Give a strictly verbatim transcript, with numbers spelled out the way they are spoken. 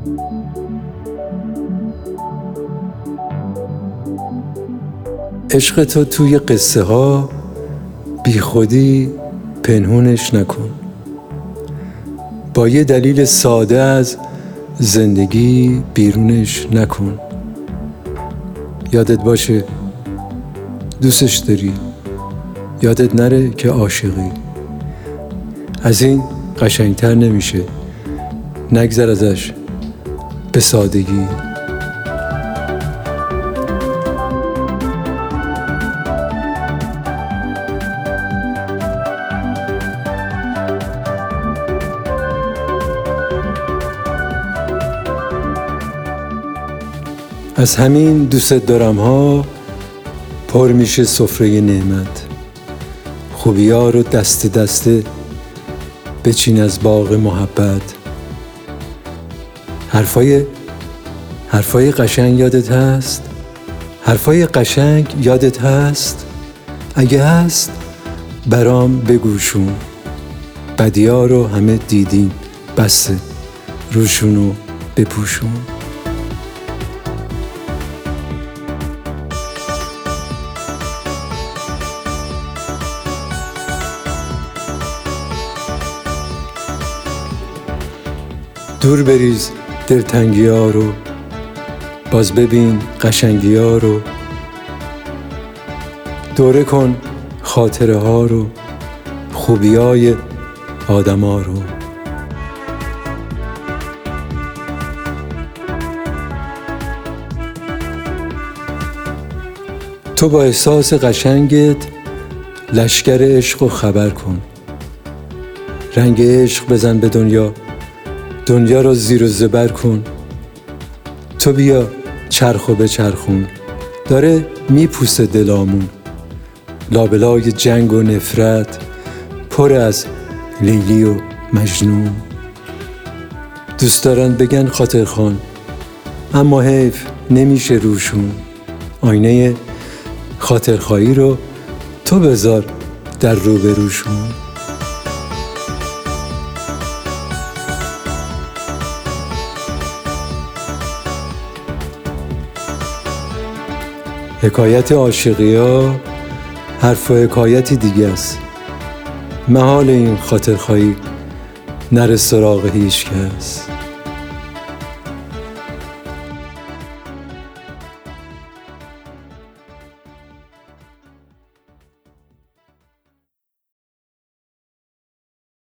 عشق تو توی قصه ها بی خودی پنهونش نکن. با یه دلیل ساده از زندگی بیرونش نکن. یادت باشه دوستش داری، یادت نره که عاشقی. از این قشنگتر نمیشه، نگذر ازش به سادگی. از همین دوست دارم ها پر میشه سفره نعمت. خوبیا رو دست دسته بچین از باغ محبت. حرفای حرفای قشنگ یادت هست؟ حرفای قشنگ یادت هست؟ اگه هست برام بگوشون. بدیا رو همه دیدیم، بسه روشونو بپوشون. دور بریز دلتنگی ها رو، باز ببین قشنگی ها رو. دوره کن خاطره ها رو، خوبی های آدم ها رو. تو با احساس قشنگت لشکر عشق رو خبر کن. رنگ عشق بزن به دنیا، دنیا رو زیر و زبر کن. تو بیا چرخ و بچرخون، داره میپوسه دلامون. لابلای جنگ و نفرت پر از لیلی و مجنون. دوست دارن بگن خاطرخوان، اما حیف نمیشه روشون. آینه خاطرخواهی رو تو بذار در روبروشون. حکایت عاشقی ها حرف و حکایتی دیگه است. محال این خاطرخواهی نره سراغ هیچ کس.